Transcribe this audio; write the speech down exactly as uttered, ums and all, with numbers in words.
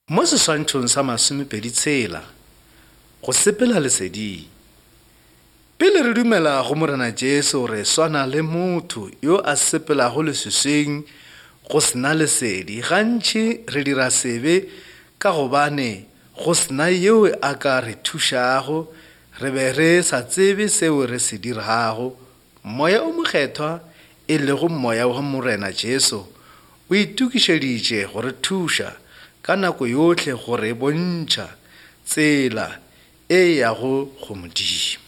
Mo seswantšhong sa masomepedi tshela go sepela lesedi. Pele re dumela go Morena Jesu re swana le motho yo a sepelago leswiswing go sena lesedi. Gantši re dira sebe ka gobane go sena yeo a ka re thušago, re be re sa tsebe seo re se dirago. Moya o mokgethwa e lego moya wa Morena Jesu o itukišeditše go re thuša ka nako yohle gore bontšha tsela e ya go go Modimo.